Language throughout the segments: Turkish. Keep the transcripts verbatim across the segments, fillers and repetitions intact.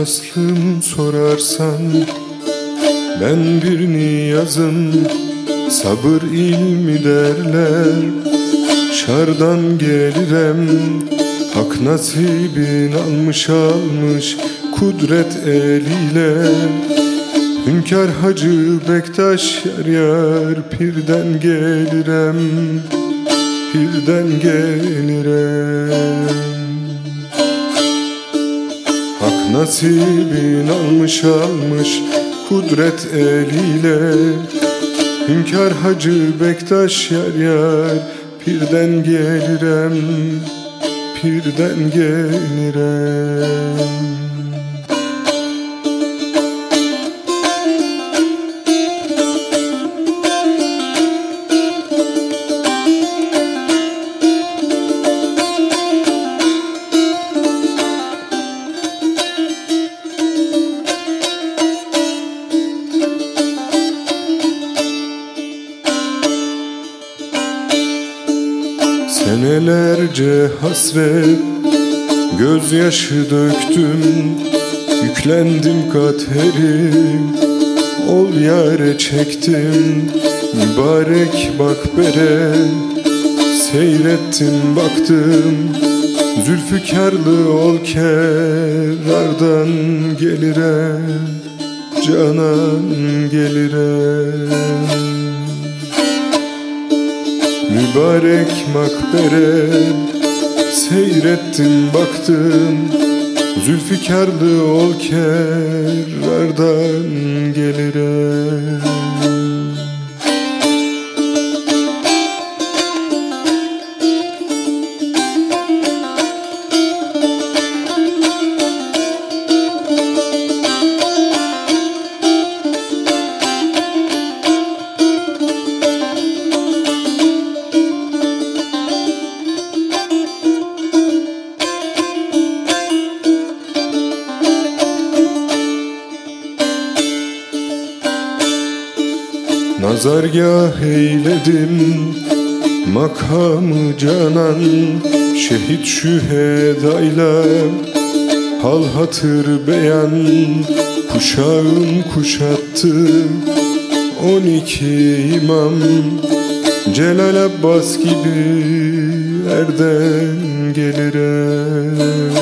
aslım sorarsan, ben bir niyazım, sabır ilmi derler. Şardan gelirem, hak nasibin almış almış kudret eliyle. Hünkâr Hacı Bektaş yar yar pirden gelirem, pirden gelirem. Hak nasibin almış almış kudret eliyle. Hünkâr Hacı Bektaş yar yar pirden gelirem, pirden gelirem. Senelerce hasret, gözyaşı döktüm, yüklendim kaderim, ol yâre çektim. Mübarek bak bere, seyrettim baktım, zülfükarlı ol kerardan gelire, canan gelire. Mübarek makbere, seyrettim baktım, zülfikarlı ol kerardan gelire. Nazargâh eyledim makamı canan, şehit şühedayla hal hatır beyan. Kuşağım kuşattı on iki imam, Celal Abbas gibi erden gelirem.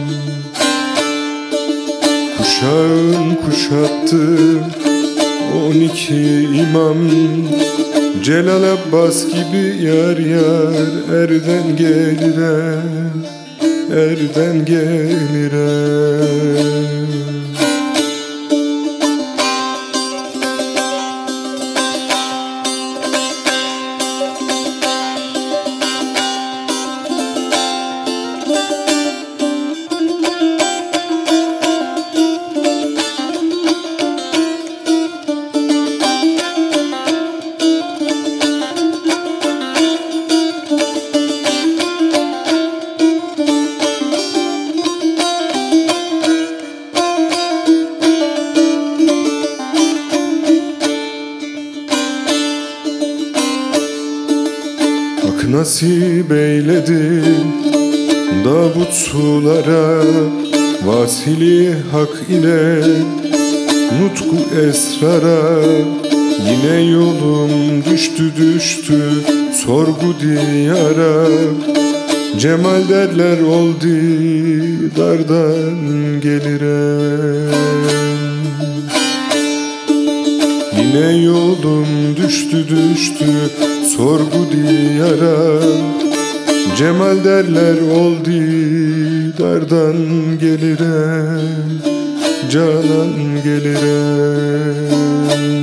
Kuşağım kuşattı on iki imam, Celal Abbas gibi yar yar erden gelirem, erden gelirem. Nasip eyledin Davut sulara, vasili hak ile nutku esrara. Yine yolum düştü düştü sorgu diyara, cemal derler oldu dardan gelirem. Yine yolum düştü düştü sorgu diyara, cemal derler oldu dardan gelirem, canan gelirem.